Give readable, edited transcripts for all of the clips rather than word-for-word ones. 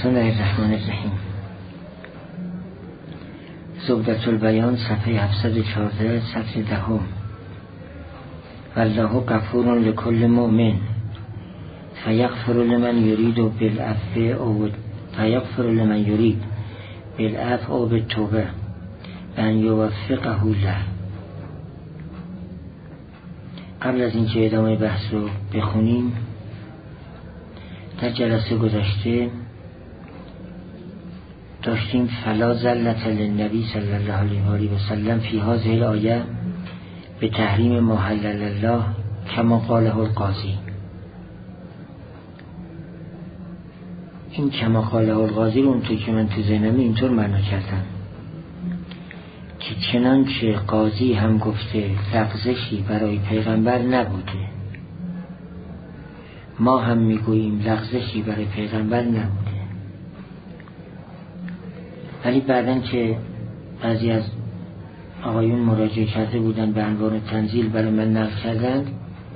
بسم الله الرحمن الرحیم. زبدة البیان صفحه 714 سطر 10. والله غفور لكل مؤمن فیغفر لمن یرید بالعفو او بالتوبه ان یوفقه له. قبل از اینکه ادامه بحث رو بخونیم، در جلسه گذشته داشتیم فلا زلة للنبی صلی الله علیه و سلم فی هذه الآیه به تحریم ما حلل الله کما قاله القاضی. این کما قاله القاضی رو اونطور که من تو ذهنم اینطور معنا کردم که چنانچه قاضی هم گفته لغزشی برای پیغمبر نبوده، ما هم میگوییم لغزشی برای پیغمبر نبوده. ولی بعدن که بعضی از آقایون مراجعه کرده بودن به انوار تنزیل برای من نقل کردند،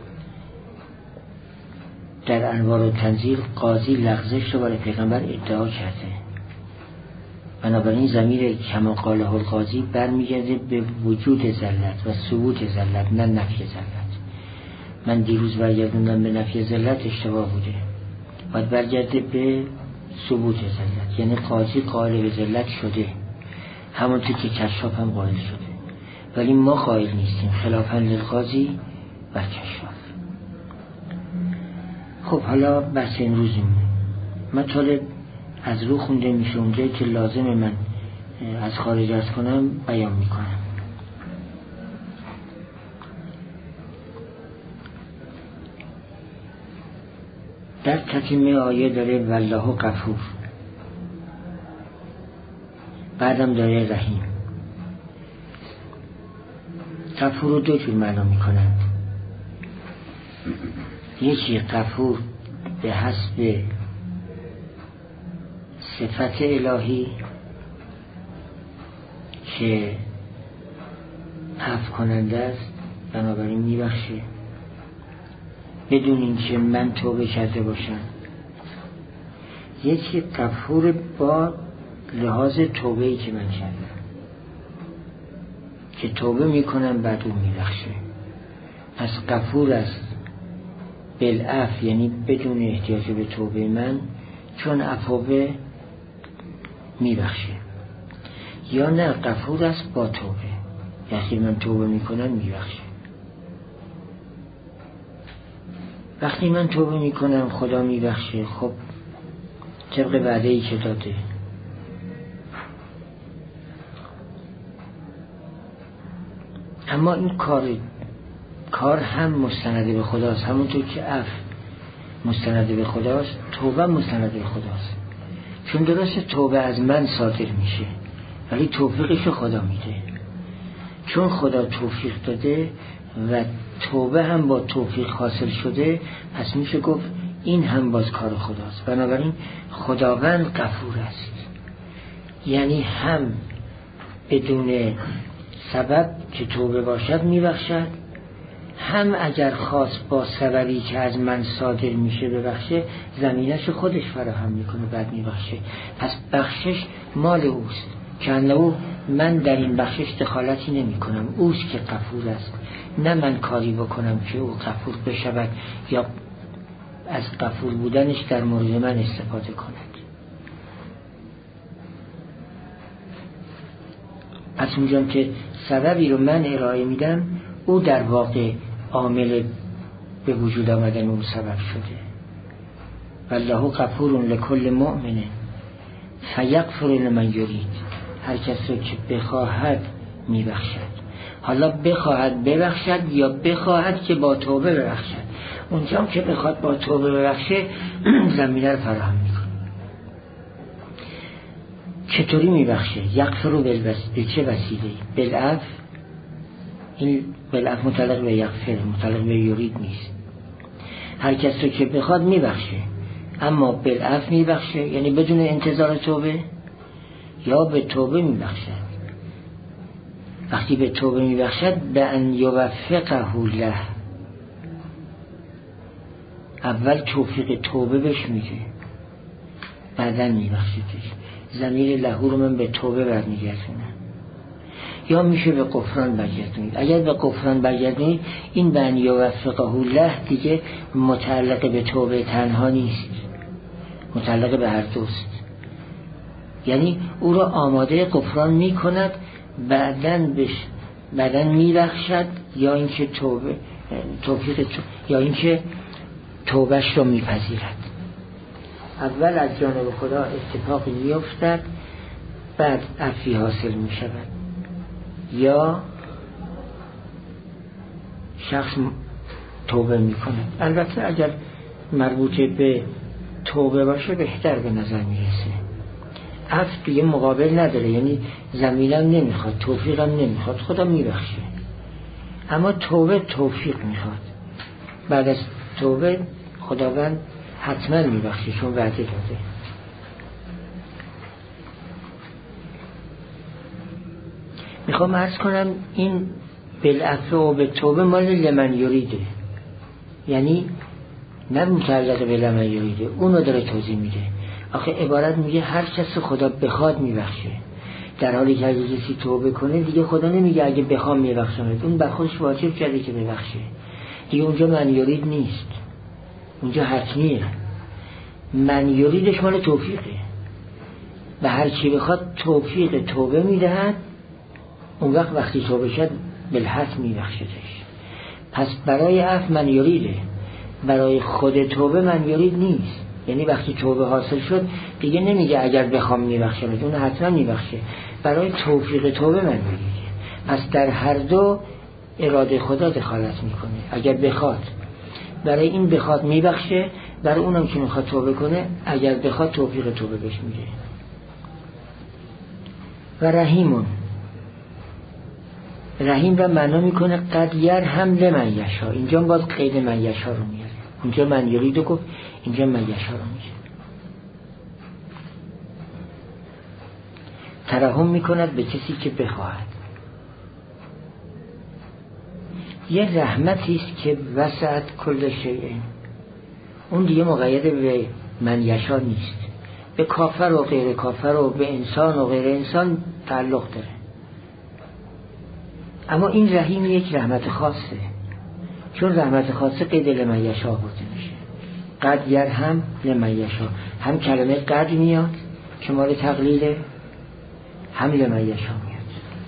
در انوار تنزیل قاضی لغزش رو برای پیغمبر ادعا کرده. بنابراین ضمیر کما قاله القاضی برمیگرده به وجود ذلت و ثبوت ذلت، نه نفی ذلت. من دیروز برگردوندم به نفی ذلت، اشتباه بوده. باید برگرده به ثبوت ذلت، یعنی قاضی قائل به ذلت شده، همونطور که کشاف هم قائل شده، ولی ما قائل نیستیم، خلافاً للقاضی و کشاف. خب حالا بحث امروزمون مطالب از رو خونده میشه، اونجایی که لازم من از خارج از کنم بیان میکنم. در تتمه آیه داره والله غفور، بعدم داره رحیم. غفور رو دو جور معنا میکنند. یکی غفور به حسب صفت الهی که عفو کننده است، بنابراین میبخشه بدون اینکه من توبه کرده باشم. یکی غفور با لحاظ توبه‌ای که من کردم، که توبه میکنم بعد اون میبخشه. پس غفور است بالعفو، یعنی بدون احتیاج به توبه من، چون عفو میبخشه. یا نه غفور است با توبه، یعنی من توبه میکنم میبخشه. وقتی من توبه میکنم خدا میبخشه، خب طبق وعده‌ای که داده. اما این کار هم مستند به خداست، همونطور که عفو مستند به خداست، توبه مستند به خداست. چون درست توبه از من صادر میشه، ولی توفیقش خدا میده. چون خدا توفیق داده و توبه هم با توفیق حاصل شده، پس میشه گفت این هم باز کار خداست. بنابراین خداوند غفور است، یعنی هم بدون سبب که توبه باشد میبخشد، هم اگر خواست با سببی که از من صادر میشه ببخشه، زمینش خودش فراهم میکنه بعد میبخشه. پس بخشش مال اوست، که انه من در این بخشش دخالتی نمی کنم، اوست که غفور است، نه من کاری بکنم که او غفور بشود یا از غفور بودنش در مورد من استفاده کند. پس اونجام که سببی رو من ارائه میدم، او در واقع عامل به وجود آمدن اون سبب شده. والله غفور لكل مؤمن فیغفر لمن یرید. هر کس رو که بخواهد میبخشد. حالا بخواهد ببخشد یا بخواهد که با توبه ببخشد. اونجا که بخواد با توبه ببخشه، زمینه رو فراهم میکنه. چطوری میبخشه؟ یغفر به چه وسیله؟ بالعفو. این بالعفو متعلق به یغفر، متعلق به یرید نیست. هر کس رو که بخواد میبخشه، اما بالعفو میبخشه، یعنی بدون انتظار توبه، یا به توبه میبخشد. وقتی به توبه میبخشد به ان یوفقه له، اول توفیق توبه بهش میده، بعدن میبخشیدش. ضمیر لهو رو من به توبه برمیگردونم. یا میشه به غفران برگردونید. اگر به غفران برگردونید این بنی و وفقه الله دیگه متعلق به توبه تنها نیست، متعلق به هر دوست. یعنی او را آماده غفران میکند، بعدن میبخشد، یا اینکه توفیق یا اینکه توبهش را میپذیرد. اول از جانب خدا اتفاقی میافتد، بعد عفوی حاصل میشود. یا شخص توبه میکند. البته اگر مربوط به توبه باشه بهتر به نظر میرسه. عفو دیگه مقابل نداره، یعنی زمینم نمیخواد، توفیقم نمیخواد، خدا میبخشه. اما توبه توفیق میخواد. بعد از توبه خداوند حتما میبخشه، چون وعده داده. میخوام عرض کنم این بالعفو و به توبه مال لمن یریده، یعنی نه متعلق به لمن یریده، اونو داره توضیح میده. آخه عبارت میگه هر کس خدا بخواد میبخشه، در حالی که اگه کسی توبه کنه دیگه خدا نمیگه اگه بخوام میبخشم، اون بر خودش واجب کرده که ببخشه دیگه. اونجا من یرید نیست، اونجا حتمیه. من یریدش مال توفیقه، به هر کی بخواد توفیق توبه میدهد، اون وقتی توبه شد بالحتم میبخشدش. پس برای عفو من یریده، برای خود توبه من یرید نیست. یعنی وقتی توبه حاصل شد دیگه نمیگه اگر بخوام میبخشم، اون حتما میبخشه. برای توفیق توبه من یریده. پس در هر دو اراده خدا دخالت میکنه. اگر بخواد برای این بخواد میبخشه، برای اونم که میخواد توبه کنه اگر بخواد توفیق توبه بهش میده. و رحیمون، رحیم را معنا میکنه قد یرحم لمن یشاء. اینجا باز قید من یشاء رو میاره. اونجا من یرید گفت، اینجا من یشاء رو میاره. ترحم میکند به کسی که بخواهد. یه رحمتی است که وسعت کل شیء، اون دیگه مقید به من یشاء نیست، به کافر و غیر کافر و به انسان و غیر انسان تعلق داره. اما این رحیم یک رحمت خاصه، چون رحمت خاصه قید لمن یشاء بوده میشه. قد یرحم لمن یشاء، هم کلمه قد میاد که مال تقلیله، هم لمن یشاء میاد.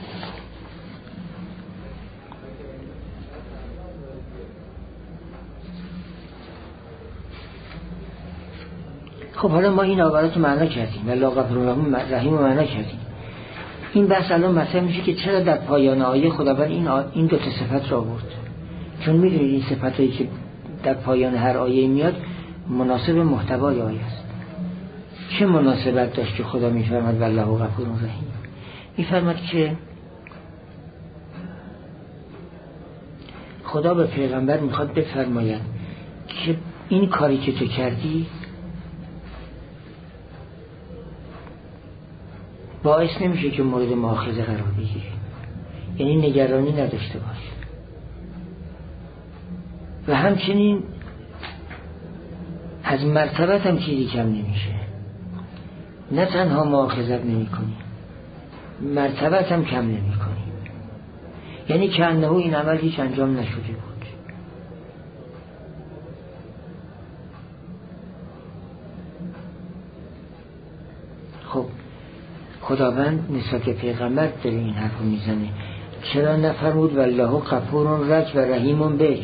خب حالا ما این عبارت رو معنا کردیم، والله غفور رحیم رو معنا کردیم. این بحث الان مطرح میشه که چرا در پایان آیه خداوند این دو تا صفت را آورد. چون میدونید این صفتایی که در پایان هر آیه میاد مناسب محتوای آیه است. چه مناسبت داشت که خدا میفرماد والله غفور رحیم؟ میفرماد که خدا به پیغمبر میخواد بفرماید که این کاری که تو کردی باعث نمیشه که مورد مؤاخذه قرار بگیری، یعنی نگرانی نداشته باش. و همچنین از مرتبت هم چیزی کم نمیشه، نه تنها مؤاخذت نمی کنی، مرتبت هم کم نمی کنی. یعنی که انه این عمل هیچ انجام نشده بود. خب خداوند نسبت به پیغمبر داره این حرف میزنه، چرا نفرمود والله غفور رک و رحیم بک؟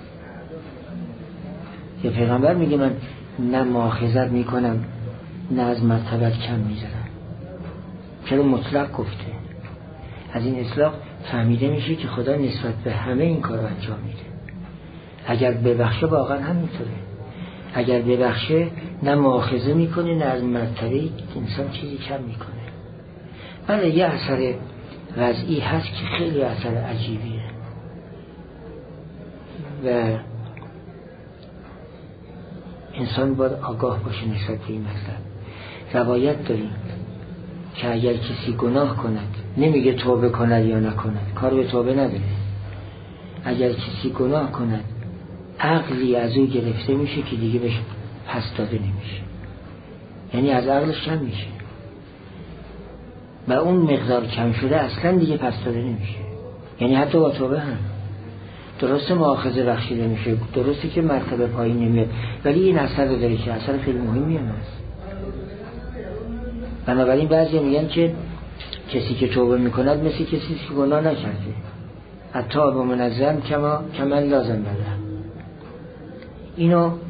که پیغمبر میگه من نه مؤاخذت میکنم نه از مرتبت کم میزنم. چرا مطلق گفته؟ از این اطلاق فهمیده میشه که خدا نسبت به همه این کار رو انجام میده. اگر ببخشه واقعا همینطوره، اگر ببخشه نه مؤاخذه میکنه نه از مرتبه انسان چیزی کم میکنه. بله یه اثر وضعی هست که خیلی اثر عجیبیه و انسان باید آگاه باشه نسبت به این مطلب. روایت داریم که اگر کسی گناه کند، نمیگه توبه کند یا نکند، کار به توبه نداره، اگر کسی گناه کند عقلی از او گرفته میشه که دیگه بهش پس داده نمیشه. یعنی از عقلش کم میشه و اون مقدار کم شده اصلا دیگه پس داده نمیشه. یعنی حتی با توبه هم درسته مؤاخذه بخشیده میشه، درسته که مرتبه پایین نمیاد، ولی این اثر رو داره که اثر خیلی مهمی هم هست. بنابراین بعضی میگن که کسی که توبه میکند مثل کسی که گناه نکرده، التائب من الذنب کمن لازم بده. اینو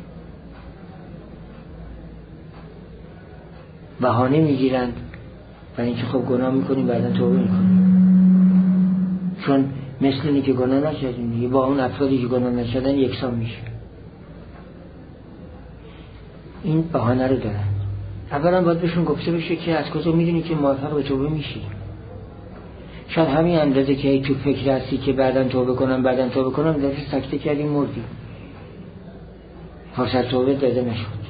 بهانه میگیرند برای اینکه خب گناه میکنیم بعدا توبه میکنیم، چون مثل اینی که گناه نکردیم دیگه با اون افرادی که گناه نکردن یکسان میشه. این بهانه رو دارن. اولا باید بهشون گفته بشه که از کجا میدونی که موفق به توبه میشی. شاید همین اندازه که تو فکر هستی که بعداً توبه کنم دفعه سکته کردیم مردی، فرصت توبه داده نشد.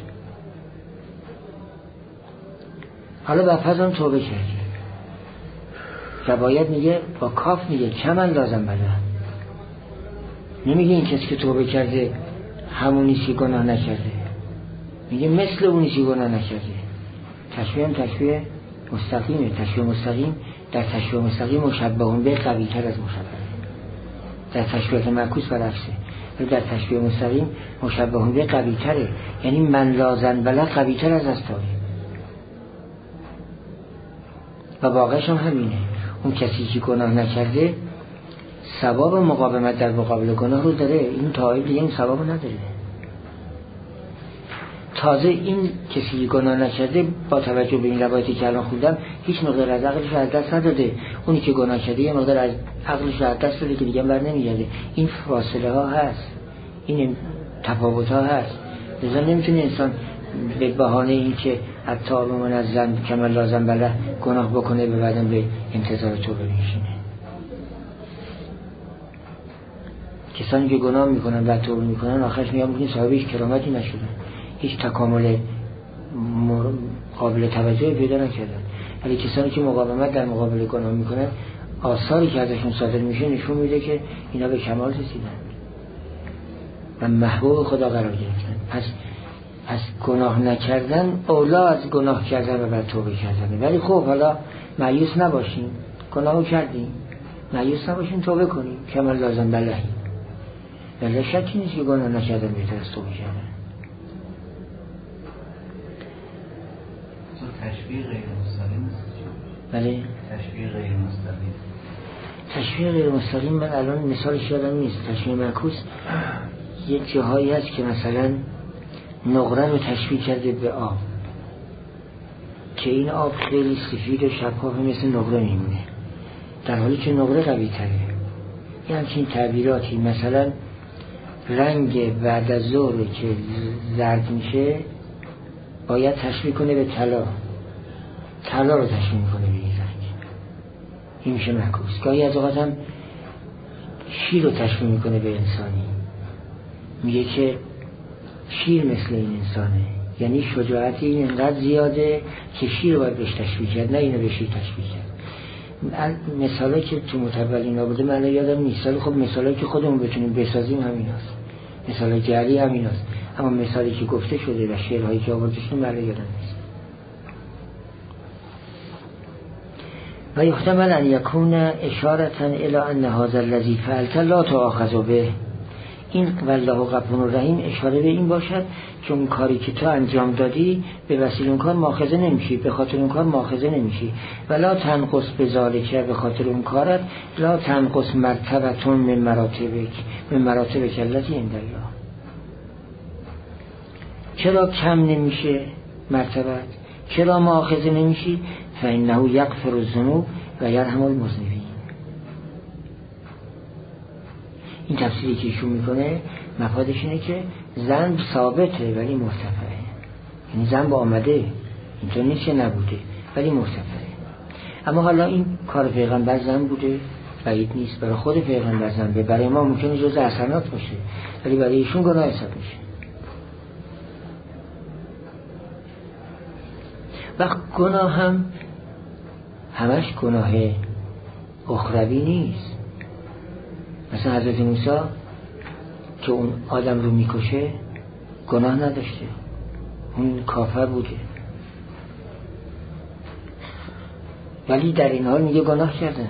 حالا بعد از اون توبه کردی و باید میگه با کاف میگه کمن لازم بده. نمیگه این کسی که توبه کرده همونی که گناه نکرده، میگه مثل اونی که گناه نکرده. تشبیه هم تشبیه مستقیمه. تشبیه مستقیم در تشبیه مستقیم مشبهون به قوی تر از مشبهه، در تشبیه معکوس برعکسه، ولی در تشبیه مستقیم مشبهون به قوی تره، یعنی من لازم بله قوی تر از استایی. و واقعش هم همینه. اون کسی که گناه نکرده ثواب مقاومت در مقابل گناه رو داره، این تائب دیگه این ثواب نداره. تازه این کسی که گناه نکرده با توجه به این روایتی که الان خوندم هیچ مقدار از عقلش از دست نداده، اونی که گناه کرده یه مقدار از عقلش از دست داده که دیگه بر نمیگرده. این فاصله ها هست، این تفاوت ها هست. لذا نمیتونه انسان به بهانه این که التائب من الذنب کمن لازم بله گناه بکنه به بعدم به انتظار توبه میشینه. کسانی که گناه میکنن و توبه میکنن آخرش میگن که صاحب هیچ کرامتی نشدن، هیچ تکامل قابل توجه پیدا نکردن. ولی کسانی که مقاومت در مقابل گناه میکنن آثاری که ازشون صادر میشه نشون میده که اینا به کمال رسیدن و محبوب خدا قرار گرفتن. پس گناه نکردن اولا از گناه کردن و بعد توبه کردن. ولی خب حالا مایوس نباشین، گناهو کردیم مایوس نباشین، توبه کنیم کمال لازم بلهی. ولی شکی نیست که گناه نکردن بهتر از توبه کردن. تشبیه غیر مستقیم بله تشبیه غیر مستقیم. تشبیه غیر مستقیم من الان مثالش یادم نیست. تشبیه معکوس یه جاهایی هست که مثلا نقره رو تشبیه کرده به آب که این آب خیلی سفید و شفاف مثل نقره میمونه، در حالی که نقره قوی تره. یه همچین تعبیراتی. مثلا رنگ بعد از ظهر که زرد میشه باید تشبیه کنه به طلا رو تشبیه کنه به این رنگ. این میشه معکوس. گاهی از اوقات هم شیر رو تشبیه میکنه به انسانی، میگه که شیر مثل این انسانه، یعنی شجاعت این انقدر زیاده که شیر رو باید بهش تشبیه کرد، نه اینو به شیر تشبیه کرد. مثالی که تو متولین آورده من یادم نیست، خب مثالی که خودمون بتونیم بسازیم همین هست، مثال جعلی همین هست. اما مثالی که گفته شده و شعرهایی که آورده شده من یادم نیست. و یحتمل ان یکون اشارة الی ان هذا الذی فعلت لا تؤاخذ به. این والله غفور رحیم اشاره به این باشد که اون کاری که تو انجام دادی به وسیله اون کار مؤاخذه نمیشی، به خاطر اون کار مؤاخذه نمیشی. ولا تنقص بذالک، به خاطر اون کارت لا تنقص مرتبتون من مراتبک التي عند الله. چرا کم نمیشه مرتبت؟ چرا مؤاخذه نمیشی؟ فانه یغفر الذنوب و یرحم المذنبین. این تفسیری که ایشون میکنه مفادش اینه که ذنب ثابته ولی مرتفعه. یعنی ذنب آمده، اینطور نیست که نبوده ولی مرتفعه. اما حالا این کار پیغمبر ذنب بوده بعید نیست، برای خود پیغمبر ذنبه، برای ما ممکنه جزء حسنات باشه ولی برای ایشون گناه حساب میشه. و گناه هم همش گناه اخروی نیست. مثلا حضرت موسی که اون آدم رو میکشه گناه نداشته، اون کافر بوده ولی در این حال میگه گناه کردم.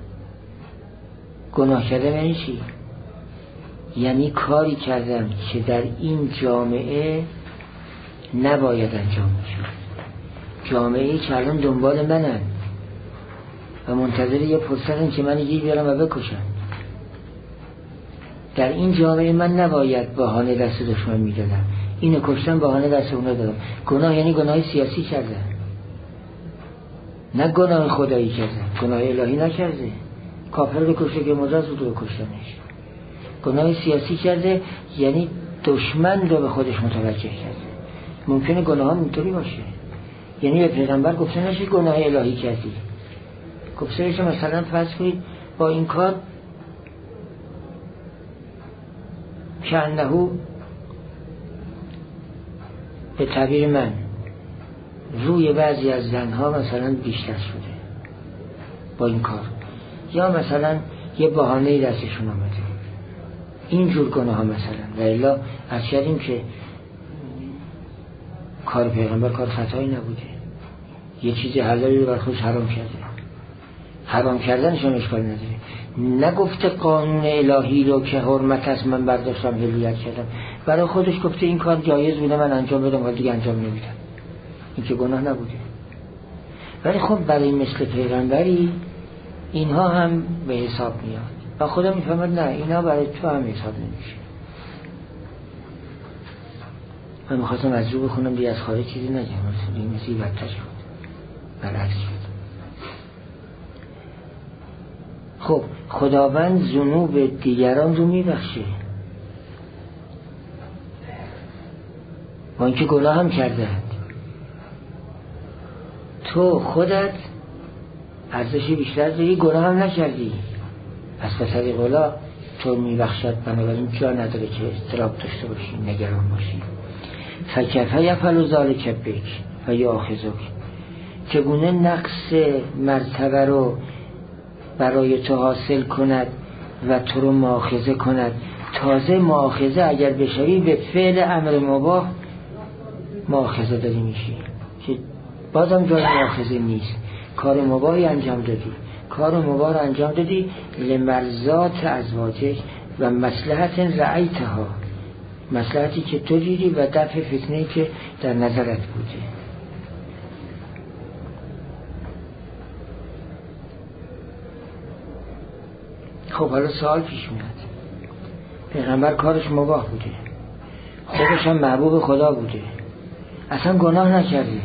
گناه کردم یعنی چی؟ یعنی کاری کردم که در این جامعه نباید انجام بشه. جامعه‌ای که الان دنبال منن و منتظر یه فرصتن که من گیر بیارم و بکشم. در این جامعه من نباید بهانه دست دشمن میدادم، اینو کشتم بهانه دست اونو دادم. گناه یعنی گناه سیاسی کردم، نه گناه خدایی کردم. گناه الهی نکرده، کافر رو کشته که مجاز بود رو کشتنش. گناه سیاسی کرده یعنی دشمن رو به خودش متوجه کرده. ممکنه گناه هم اینطوری باشه، یعنی به پیغمبر گفته نشه گناه الهی کردی، گفته نشه مثلا فرض کنید با این کار کأنه به تعبیر من روی بعضی از زنها مثلا بیشتر شده با این کار، یا مثلا یه بهانه‌ای دستشون آمده، اینجور گناه ها مثلا. و الا از کردیم که کار پیغمبر کار خطایی نبوده، یه چیزی حلالی رو بر خودش حرام کرده، حرام کردنشون اشکال نداره. نگفته قانون الهی رو که حرمت از من برداشتم هلیت کردم، برای خودش گفته این کار جایز بوده من انجام بدم ولی دیگه انجام نمیدم، این که گناه نبوده. ولی خب برای مثل پیغمبری اینها هم به حساب میاد و خدا میفهمد نه اینا برای تو هم حساب نمیشه. من میخواستم از رو بخونم دیگه از خارج چیزی نگم، این مثلی بدتر شد، برعکس شد. خب خداوند ذنوب دیگران رو میبخشه، با اینکه گناه هم کردند. تو خودت ارزشی بیشتر داری، گناه هم نکردی، پس به طریق اولا تو میبخشد. بنابراین جا نداره که اضطراب داشته باشی، نگران باشی. فکیف یفعل ذلک بک و یاخذک، چگونه نقص مرتبه رو برای تو حاصل کند و تو رو مؤاخذه کند. تازه مؤاخذه اگر بشوی به فعل امر مباح مؤاخذه داری میشی که بازم جای مؤاخذه نیست، کار مباحی انجام دادی، کار مباح رو انجام دادی لمرضات ازواجک و مصلحت رعیتها، مصلحتی که تو دیدی و دفع فتنه‌ای که در نظرت بوده. خب حالا سوال پیش میاد، پیغمبر کارش مباح بوده، خودش هم محبوب خدا بوده، اصلا گناه نکرده،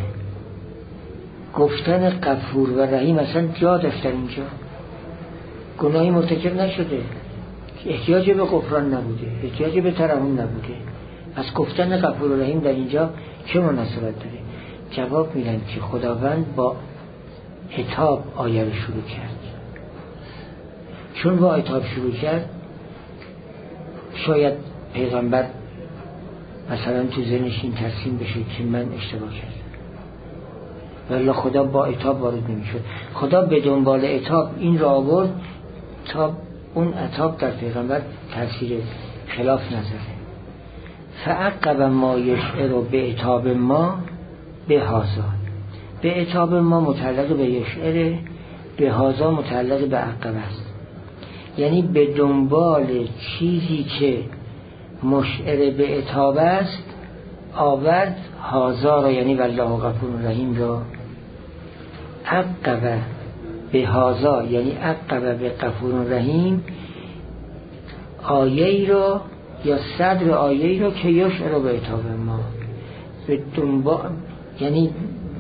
گفتن غفور و رحیم اصلا جا داشتن اینجا، گناهی مرتکب نشده، احتیاج به غفران نبوده، احتیاج به ترحم نبوده، از گفتن غفور و رحیم در اینجا چه مناسبت داره؟ جواب میدن که خداوند با عتاب آیه رو شروع کرد. چون با عتاب شروع کرد شاید پیغمبر مثلا تو ذهنش این ترسیم بشه که من اشتباه کردم، ولی خدا با عتاب وارد نمیشد. خدا به دنبال عتاب این را آورد تا اون عتاب در پیغمبر تاثیر خلاف نذاره. فعقب ما یشعر به عتاب ما به هازا، به عتاب ما متعلق به یشعر، به هازا متعلق به عقب است، یعنی به دنبال چیزی که مشعر به عتاب است آورد هازا را، یعنی والله غفور رحیم را. عقب به هازا یعنی عقب به غفور رحیم آیه را یا صدر آیه را که یشعر به عتاب ما، به دنبال یعنی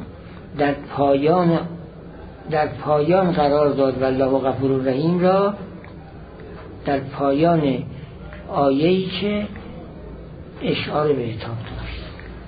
در پایان قرار داد والله غفور رحیم را، در پایان آیه‌ای که اشعار به عتاب داشت.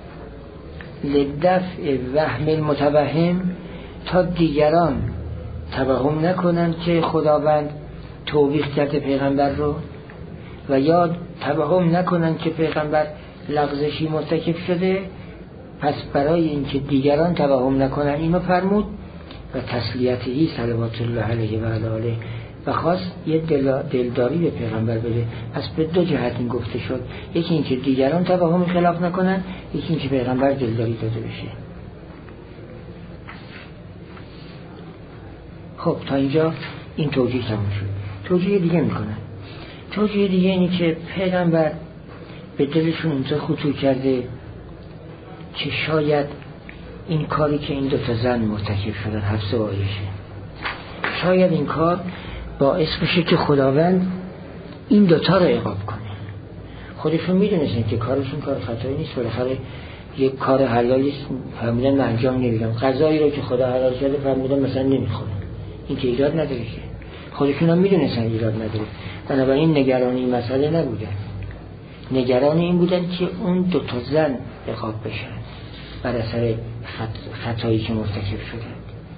لدفع وهم المتوهم، تا دیگران توهم نکنند که خداوند توبیخ کرده پیغمبر رو، و یا توهم نکنند که پیغمبر لغزشی مرتکب شده، پس برای اینکه دیگران توهم نکنند اینو فرمود و تسلیتهی صلوات الله علیه و آله، و خواست یه دلداری به پیغمبر بده. پس به دو جهت این گفته شد، یکی اینکه دیگران توهم خلاف نکنن، یکی اینکه پیغمبر دلداری داده بشه. خب تا اینجا این توجیه تموم شد. توجیه دیگه میکنن. توجیه دیگه اینه که پیغمبر به دلشون اونجا خطور کرده که شاید این کاری که این 2 زن مرتکب شدن، حفصه و عایشه، شاید این کار باعث بشه که خداوند این 2 رو عقاب کنه. خودشون میدونستن که کارشون کار خطایی نیست، بالاخره یک کار حلالی فرمودن من انجام نمیدم، غذایی رو که خدا حلال کرده فرمودن مثلا نمیخورم، این که ایراد نداره که خودشون هم میدونستن ایراد نداره. بنابراین نگران این مسئله نبودن، نگران این بودن که اون 2 زن عقاب بشن بر اثر خطایی که مرتکب شدن.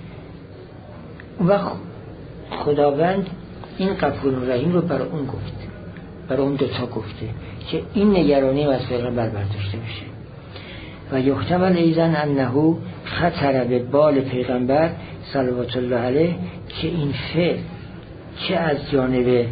و خداوند این غفور رحیم رو برای اون گفت، برای اون 2 گفته که این نگرانی از پیغمبر برداشته بشه. و یحتمل ایضاً انه خطر به بال پیغمبر صلوات الله علیه که این فعل که از جانب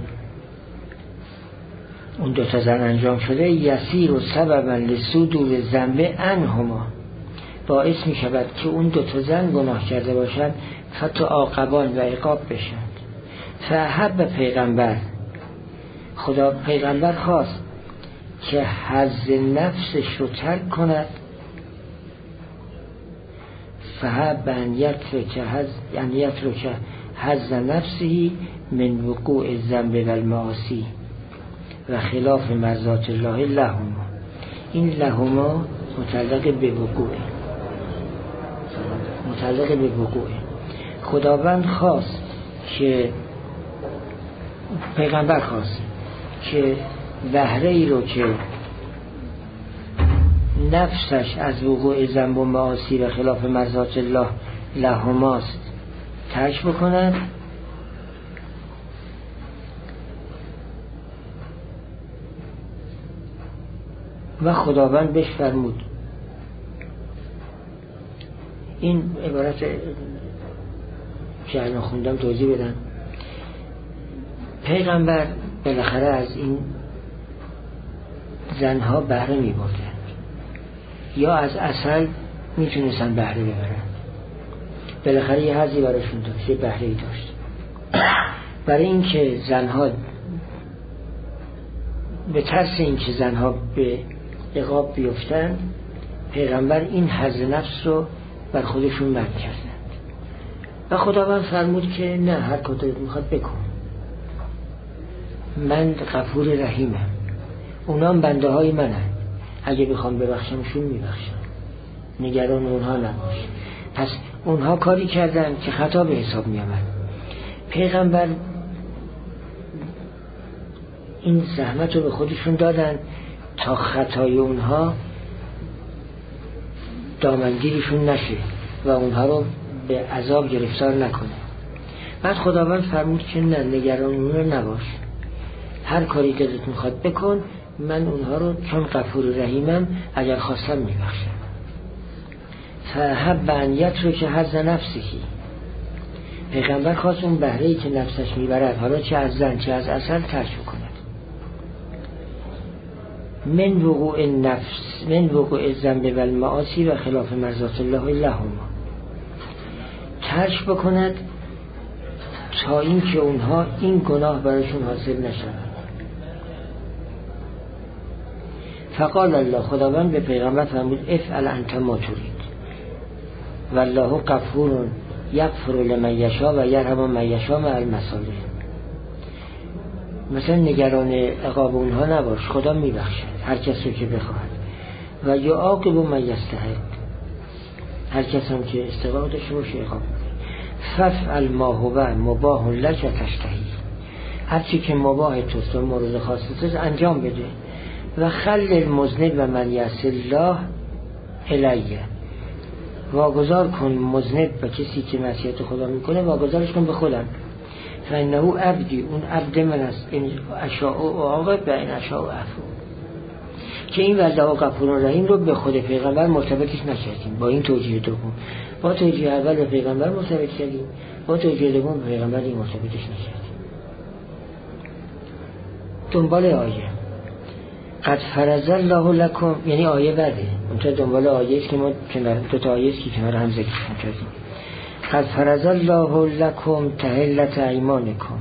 اون 2 زن انجام شده یسیر و سببا لصدور ذنب عنهما، باعث می شود که اون 2 زن گناه کرده باشند حتی عاقبان و عقاب بشند. فحب پیغمبر، خدا پیغمبر خواست که حظ نفسش رو ترک کند. فحب ان یترک حظ نفسه من وقوع الذنب و المعاصی و خلاف مرضات الله لهما. این لهما متعلق به وقوعه، متعلق به وقوعه. خداوند خواست که پیغمبر خواست که بهره ای رو که نفسش از وقوع ذنب و معاصی و خلاف مرضات الله لهماست ترک بکند و خداوند بهش فرمود. این عبارت که الان خوندم توضیح بدم. پیغمبر بالاخره از این زنها بهره می بردن یا از عسل می تونستن بهره ببرن، بالاخره یه حظی براشون داشت، یه بهره ای داشت. برای اینکه زنها به ترس اینکه زنها به عقاب بیفتن، پیغمبر این حظ نفس رو بر خودشون منع کردند و خداوند فرمود که نه، هر کاری میخواد بکن، من غفور رحیمم، اونا هم بنده های منن، اگه بخوام ببخشمشون میبخشم، نگران اونها نباش. پس اونها کاری کردن که خطا به حساب میامد. پیغمبر این زحمت رو به خودشون دادن تا خطای اونها دامنگیرشون نشه و اونها رو به عذاب گرفتار نکنه. بعد خداوند فرمود که نه، نگران اونها نباش، هر کاری دلت میخواد بکن، من اونها رو چون غفور رحیمم اگر خواستم میبخشم. فحب ان یترک حظ نفسه، پیغمبر خواست اون بهره‌ای که نفسش میبرد، حالا چه از زن چه از عسل، ترک کند. من وقوع النفس، من وقوع الذنب و المعاصی و خلاف مرضات الله لهما، ترک بکند تا این که اونها این گناه براشون حاصل نشود. فقال الله، خداوند به پیغمبر فرمود افعل انت ما ترید والله غفور یغفر لمن یشاء و یرحم من یشاء مع المصالح. مثلا نگران عقاب اونها نباش، خدا میبخشد هر کس رو که بخواهد و یعاقب من یستحق، هر کس هم که استحقاق داشته باشه عقاب میده. فافعل ما هو مباح لک تشتهی، هر چی که مباح توست و مورد خاصیت انجام بده. و خل المذنب و من یعص الله الیه، واگذار کن مذنب و کسی که معصیت خدا میکنه، واگذارش کن به خودم. فانه عبدی، اون عبد من است، این اشاء و عاقب و این اشاء و عفو. که این والله غفور رحیم رو به خود پیغمبر مرتبطش نکردیم با این توجیه دوم، با توجیه اول به پیغمبر مرتبط کردیم، با توجیه دوم به پیغمبر این مرتبطش نکردیم. دنبال آیه قد فرض الله لکم، یعنی آیه بعده، اونجا دنبال آیه است که ما کنار دو تا آیه است که کنار هم ذکر کردیم. قد فرض الله لکم تحلة ایمانکم.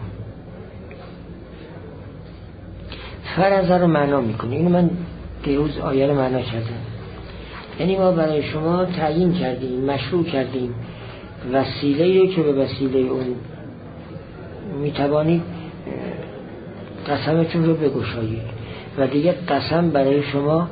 فرض رو معنا میکنه. اینو من دیروز آیه رو معنا کردم. یعنی ما برای شما تعیین کردیم، مشروع کردیم وسیله‌ای رو که به وسیله اون میتوانید قسمتون رو بگشایید و دیگه قسم برای شما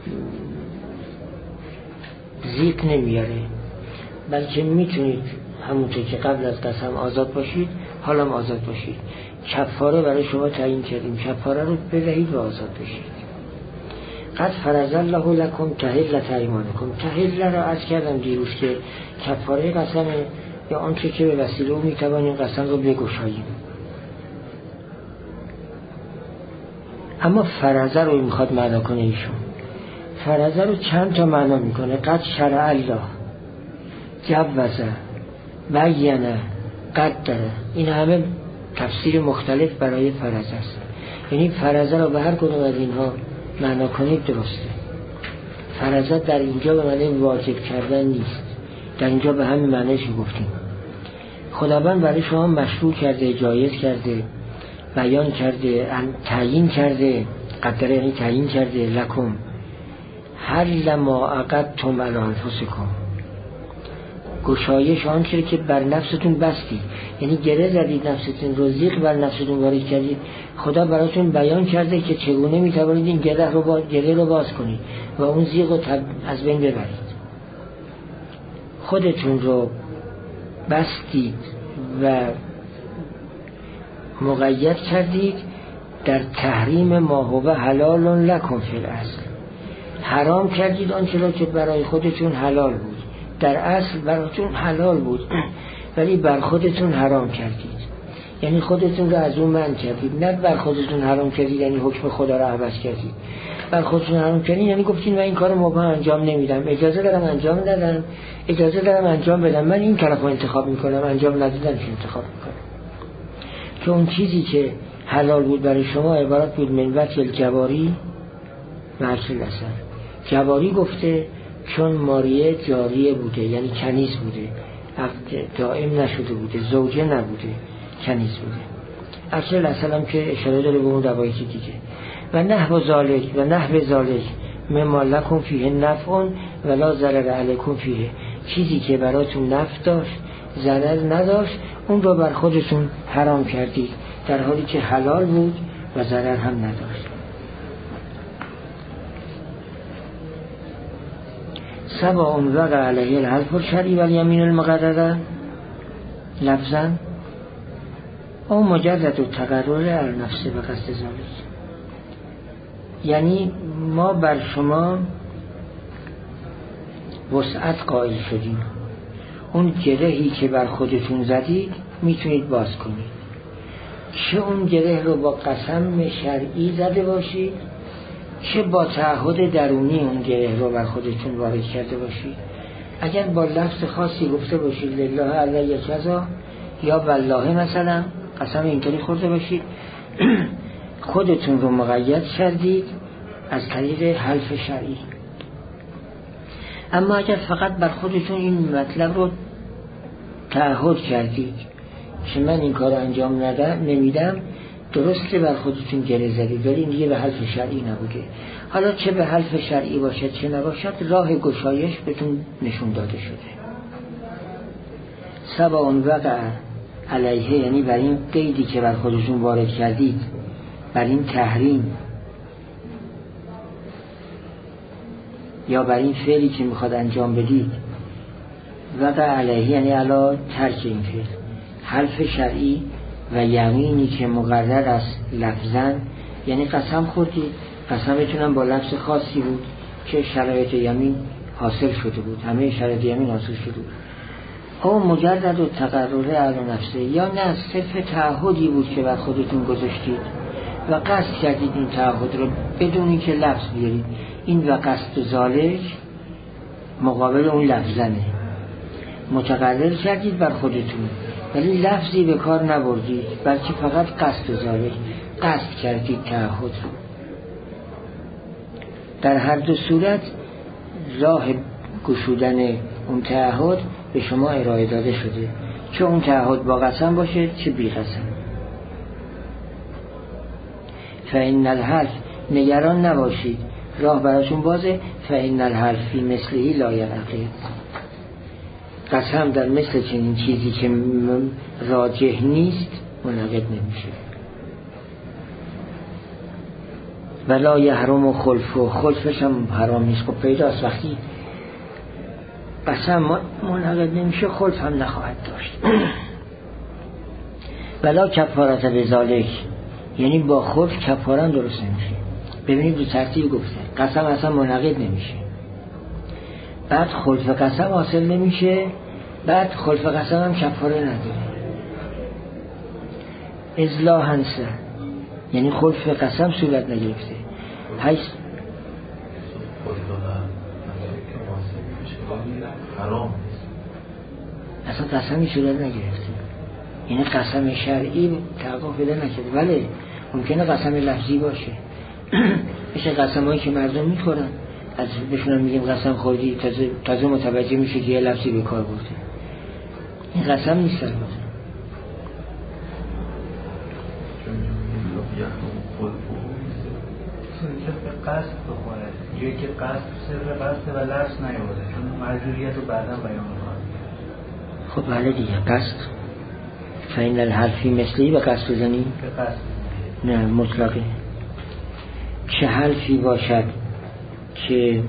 ضیق نمیاره، بلکه میتونید همونطور که قبل از قسم آزاد باشید حالا هم آزاد باشید. کفاره برای شما تعیین کردیم، کفاره رو بدهید و آزاد بشید. قد فرض الله لکم تحلة ایمانکم. تحله را عرض کردم دیروز که کفاره قسمه یا آنچه که به وسیله او میتوانیم قسم رو بگشاییم. اما فرض رو میخواد معنا کنه ایشون. فرض رو چند تا معنا میکنه. قد شرع الله، جوزه، بیانه، قدره. این همه تفسیر مختلف برای فرض است. یعنی فرض رو به هر کدوم از اینها معنا کنید درسته. فرض در اینجا به معنی واجب کردن نیست، در اینجا به همین معنیش گفتیم. خداوند برای شما مشروع کرده، جایز کرده، بیان کرده، تعیین کرده. قدره یعنی تعیین کرده. لکم حل ما عقدتم علی انفسکم، گشایش آنچه که بر نفستون بستی، یعنی گره زدید نفستون رو، ضیق بر نفستون وارد کردید. خدا براتون بیان کرده که چگونه میتوانید این گره رو باز کنید و اون ضیق رو از بین ببرید. خودتون رو بستید و مقید کردید در تحریم ما هو حلال لکم فی الاصل. حرام کردید آنچه را که برای خودتون حلال بود، در اصل براتون حلال بود ولی بر خودتون حرام کردید. یعنی خودتون رو از اون منع کردید. نه بر خودتون حرام کردید یعنی حکم خدا رو عوض کردید. بر خودتون حرام کردید یعنی گفتین من این کار مباح انجام نمیدم، اجازه دارم انجام ندم، اجازه دارم انجام بدم، من این طرف رو انتخاب میکنم، انجام ندیدم که انتخاب میکنم. که اون چیزی که حلال بود برای شما عبارت بود من وکل جواری مرسل اثر. جواری گفته چون ماریه جاریه بوده، یعنی کنیز بوده، دائم نشده بوده، زوجه نبوده، کنیز بوده. اصل هم که اشاره داره به اون روایت دیگه. و نحو ذالک مما لکم فیه نفع ولا ضرر علیکم فیه. چیزی که براتون نفع داشت ضرر نداشت اون رو بر خودتون حرام کردید، در حالی که حلال بود و ضرر هم نداشت. سواء وقع علیه الحلف الشرعی والیمین المقرره لفظا او مجرد التقرر علی نفسه و قصد ذالک. یعنی ما بر شما وسعت قائل شدیم، اون گرهی که بر خودتون زدید میتونید باز کنید. چه اون گره رو با قسم شرعی زده باشید، چه با تعهد درونی اون گره رو بر خودتون وارد کرده باشید. اگر با لفظ خاصی گفته باشید لله علیه کذا یا والله مثلا قسم اینطوری خورده باشید خودتون رو مقید کردید از طریق حلف شرعی. اما اگر فقط بر خودتون این مطلب رو تعهد کردید که من این کار انجام نمیدم، درست که بر خودتون گره زدید ولی این دیگه به حلف شرعی نبوده. حالا چه به حلف شرعی باشد چه نباشد، راه گشایش بهتون نشون داده شده. سواء وقع علیه یعنی بر این قیدی که بر خودتون وارد کردید، بر این تحریم یا بر این فعلی که میخواد انجام بدید، وقع علیه یعنی علا ترک این فعل، حلف شرعی و یمینی که مقرر است لفظاً، یعنی قسم خوردید، قسمتونم با لفظ خاصی بود که شرایط یمین حاصل شده بود، همه شرایط یمین حاصل شده بود. او مجرد و تقرره علی نفسه، یا نه صرف تعهدی بود که بر خودتون گذاشتید و قصد کردید این تعهد رو بدون اینکه لفظ بیارید. این و قصد ذالک مقابل اون لفظنه، متقرر کردید بر خودتون ولی لفظی به کار نبردید، بلکه فقط قصد ذالک، قصد کردید تعهد رو. در هر دو صورت راه گشودن اون تعهد به شما ارائه داده شده، چه اون تعهد با قسم باشه چه بی قسم. فإن الحلف، نگران نباشید، راه براتون بازه. فإن الحلف فی مثله لا ینعقد، قسم در مثل چنین چیزی که راجح نیست منعقد نمیشه. ولا یحرم خلفه، خلفش هم حرام نیست. خب پیداست وقتی قسم منعقد نمیشه خلف هم نخواهد داشت. ولا کفارت بذالک، یعنی با خلف کفاره درست نمیشه. ببینید دو ترتیب گفته، قسم اصلا منعقد نمیشه، بعد خلف قسم حاصل نمیشه، بعد خلف قسم هم کفاره نداره. اصلاحاً یعنی خلف قسم صورت نگرفته. اصلا قسمی صورت نگرفته، یعنی قسم شرعی تحقق پیدا نکرده. ولی ممکنه قسم لفظی باشه، مثل قسم هایی که مردم میخورن، از بهشون میگیم قسم خوردی، تازه متوجه میشه که یه لفظی به کار برده. این قسم نیست. قصد بخوره جایی که قصد سر بسته و لفظ نیاورده، چون مجبوریت رو بعدا بیان می‌کنه. خب بله دیگه، قصد. فإن الحلف مثلی به قصد بزنی؟ به قصد نه، مطلقه. چه حلفی باشد که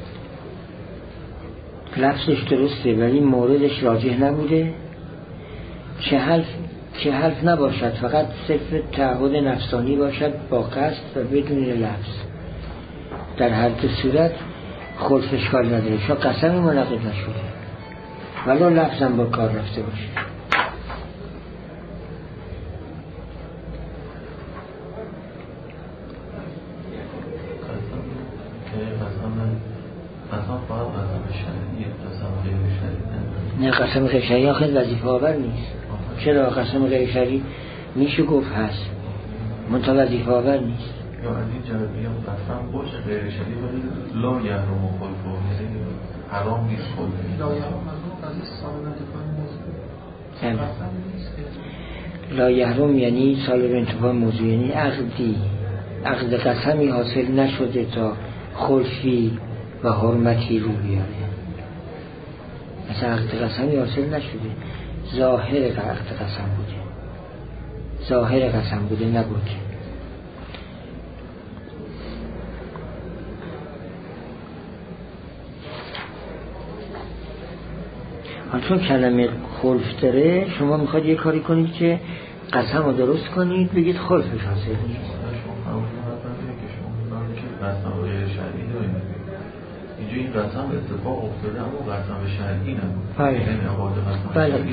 لفظش درسته ولی موردش راجح نبوده، چه حلف نباشد فقط صرف تعهد نفسانی باشد با قصد و بدون لفظ، در هر دو صورت خلف اشکال نداره، چون قسمی منعقد نشده ولو لفظم با کار رفته باشه. نه، قسم غیر شرعی آخر وظیفه آور نیست. چرا؟ قسم غیر شرعی میشه گفت هست، منتها وظیفه آور نیست. یا از این جهت میگم قسم باشه غیر شرعی ولی لا یحرم خلفه، حرام نیست خلفه. لا یحرم یعنی سال به انتفاع موضوع، یعنی عقد قسمی حاصل نشده تا خلفی و حرمتی رو بیاره. مثلا عقد قسمی حاصل نشده، ظاهر عقد قسم بوده، ظاهر قسم بوده نبود. چون کلمه خلف داره، شما میخواد یه کاری کنید که قسم رو درست کنید، بگید خلفش حاصل نیست. اینجا این قسم اتفاق افتاده اما قسم شرعی نبود. بله،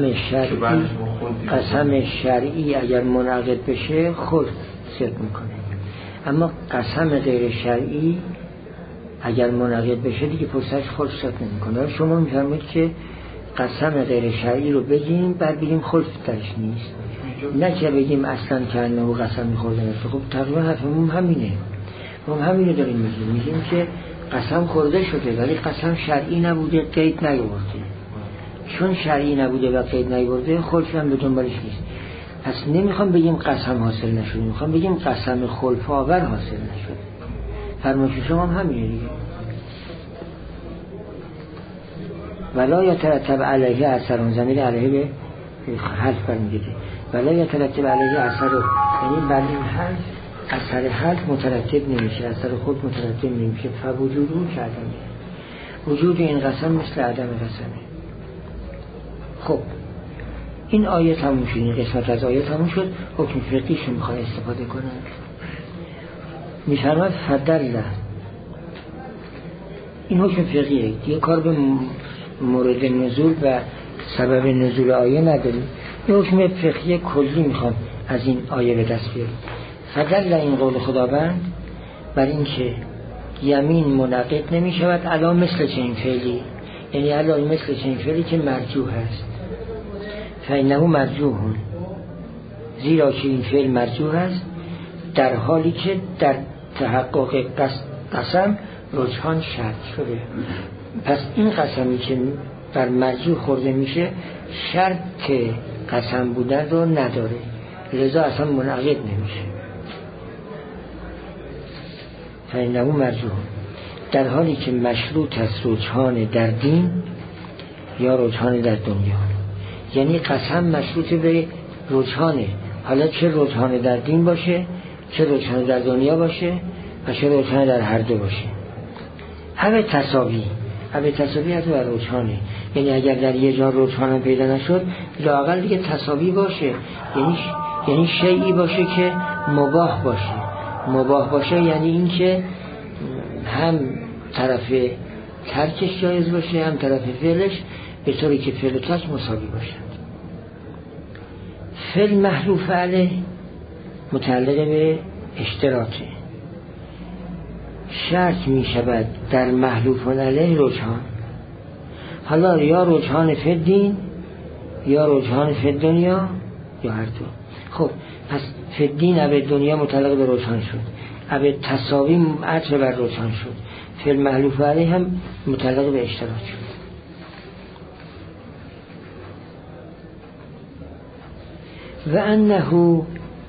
قسم شرعی اگر منعقد بشه خلف صدق میکنه، اما قسم غیر شرعی اگر منعقد بشه دیگه پرسش خلف صدق نمیکنه. شما میفرمایید که قسم غیر شرعی رو بگیم بعد بگیم خلف درش نیست، نه که بگیم اصلا که انه قسم میخورده نفسه. خب تقریبا حرفمون همینه، ما همینه داریم میگیم که قسم خورده شده ولی قسم شرعی نبوده، قید نیاورده. چون شرعی نبوده و قید نیاورده خلف هم به دنبالش نیست. پس نمیخوام بگیم قسم حاصل نشده، میخوام بگیم قسم خلف آور حاصل نشده. فرمایش شما هم همینه دیگه. ولا یترتب علیه اثر، ضمیر علیه به حلف برمیگرده. ولا یترتب علیه اثر، یعنی بر این حلف اثر حلف مترتب نمیشه، اثر خود مترتب نمیشه. فوجودو که عدمه، وجود این قسم مثل عدم قسمه. خب این آیه تموم شد، این قسمت از آیه تموم شد. حکم فقهیشون میخواد استفاده کنن. میفرماد فدله، این حکم فقهیه دیگه، کار به مورد نزول و سبب نزول آیه نداریم. این حکم فقهی کلی میخوام از این آیه به دست بیاریم. فدل این قول خداوند بر این که یمین منعقد نمی شود علا مثل چنین فعلی، یعنی علا مثل چنین فعلی که مرجوح است. فینه مرجوحون، زیرا که این فعل مرجوح است در حالی که در تحقق قسم رجحان شرط شده. پس این قسمی که بر مرجوع خورده میشه شرط قسم بودن رو نداره، لذا اصلا منعقد نمیشه. فإنه مرجوع، در حالی که مشروط است رجحان در دین یا رجحان در دنیا. یعنی قسم مشروط به رجحانه، حالا چه رجحان در دین باشه، چه رجحان در دنیا باشه و چه رجحان در هر دو باشه. همه تصاوی حتی بر رجحانه. یعنی اگر در یه جا رجحان پیدا نشد لااقل دیگه تصاوی باشه، یعنی شیئی باشه که مباح باشه یعنی این که هم طرف ترکش جایز باشه هم طرف فعلش، به طوری که فعل و ترک مساوی باشند. فعل محلوف علیه متعلق به اشتراطه، شرط می شود در محلوف علیه رجحان، حالا یا رجحان فی الدین یا رجحان فی الدنیا یا هر دو. خب پس فی الدین اب دنیا متعلق به رجحان شد، اب تساوی عطف بر رجحان شد، فی المحلوف علیه هم متعلق به اشتراط شد. و انه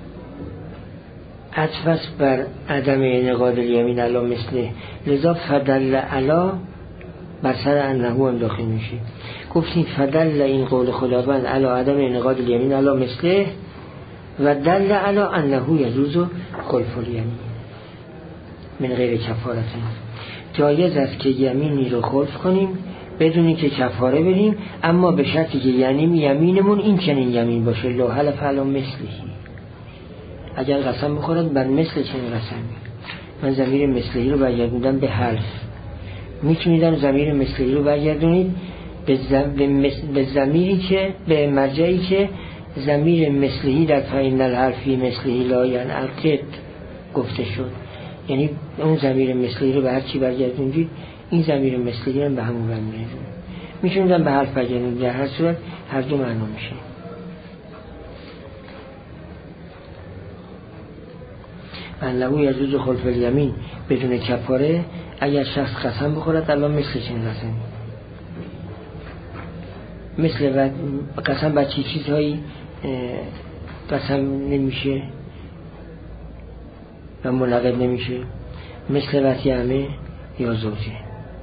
عطف بر عدم انعقاد الیمین علی مثله، لذا فدل علی بر سر انه هم داخل میشه. گفتیم فدل این قول خداوند علی عدم انعقاد الیمین علی مثله و دل علی انه یجوز خلف الیمین من غیر کفارت. جایز است که یمینی رو خلف کنیم بدون اینکه کفاره بدیم، اما به شرطی که یمینمون این چنین یمین باشه، لو حلف علی مثله، اگر قسم بخورد بر مثل چنین قسمی. من ضمیر مثلی رو برگردوندم به حلف، میتونیدم ضمیر مثلی رو برگردونید به ضمیری که به مرجعی که ضمیر مثلی در فإن الحرفی مثلی لا ینعقد گفته شد، یعنی اون ضمیر مثلی رو به هر چی برگردوندید این ضمیر مثلی رو به همون برمیگردونه. میتونیدم به حرف برگردونید، در هر صورت هر دو معنا میشه. انه یجوز خلف الیمین بدون کفاره اگر شخص قسم بخورد الان مثل چنین قسمی، مثل قسم بر چی چیزهایی قسم نمیشه و منعقد نمیشه، مثل وطیعمه یا زوجه.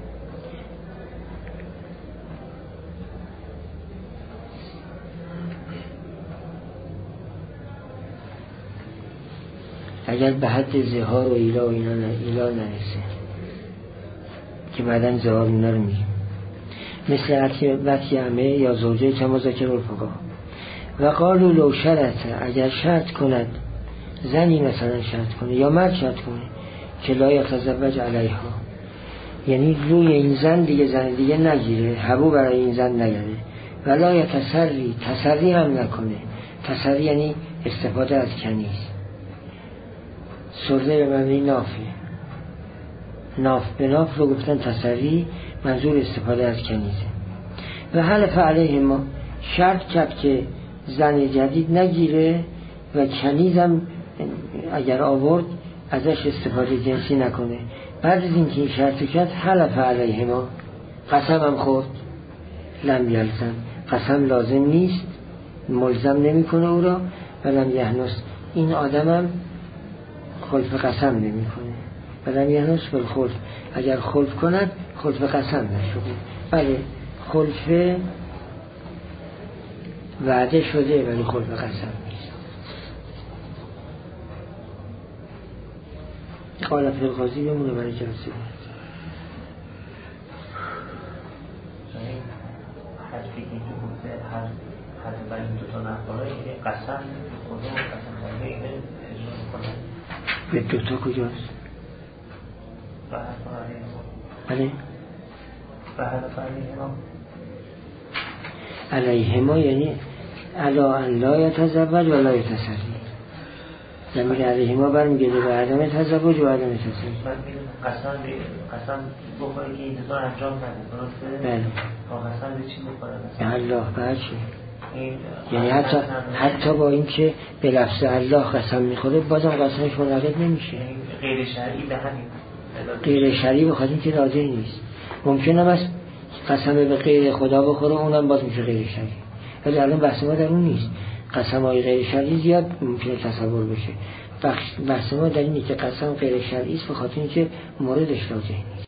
اگر به حد زهار و ایلا نرسه که بعداً زهار اینا رو میگیم، مثل وطیعمه یا زوجه کما ذکر الفقها. و قالوا لو شرط، اگر شرط کند زنی مثلا شرط کنه یا مرد شرط کنه که لا یتزوج علیها، یعنی روی این زن دیگه زن دیگه نگیره، حبو برای این زن نگیره، ولا یتسری، تسری هم نکنه. تسری یعنی استفاده از کنیز، سرده به معنی نافه، ناف به ناف رو گفتن تسری، منظور استفاده از کنیزه. و حلف علیه ما، شرط کرد که زن جدید نگیره و کنیزم اگر آورد ازش استفاده جنسی نکنه. بعد از اینکه این شرط کرد حلف علیه ما، قسم هم خورد، لم یلزم، قسم لازم نیست، ملزم نمی کنه او را، و لم یحنس، این آدمم خلف قسم نمی کنه، و لم یحنس بالخلف، اگر خلف کند خلف قسم نشده. بله خلف وعده شده ولی خلف قسم نیست. قال فی القاضی بمونه برای جلسه حرفی که بوده هر برای این دوتا نفرهایی که قسم میکنه و قسم کنه اینه اجرا میکنه. به دوتا کجاست؟ بله علیهما یعنی علا ان لا یتزوج و لا یتسری، ضمیر علیهما برمیگرده به عدم تزوج و عدم تسری. قسم بخوره که این دوتا انجام نده، درسته؟ بله. قسم به چی بخوره؟ به الله، به چی؟ یعنی حتی با این که به لفظ الله قسم میخوره بازم قسمش منعقد نمیشه. غیر شرعی به همین غیر شرعی بخواد این که راضی نیست. ممکنه است قسم به غیر خدا بخوره اونم باز میشه غیر شرعی. ولی الان بحث ما در اون نیست. قسم‌های غیر شرعی زیاد ممکنه تصور بشه. بحث ما در اینه که قسم غیر شرعی است به خاطر اینکه موردش راجع نیست.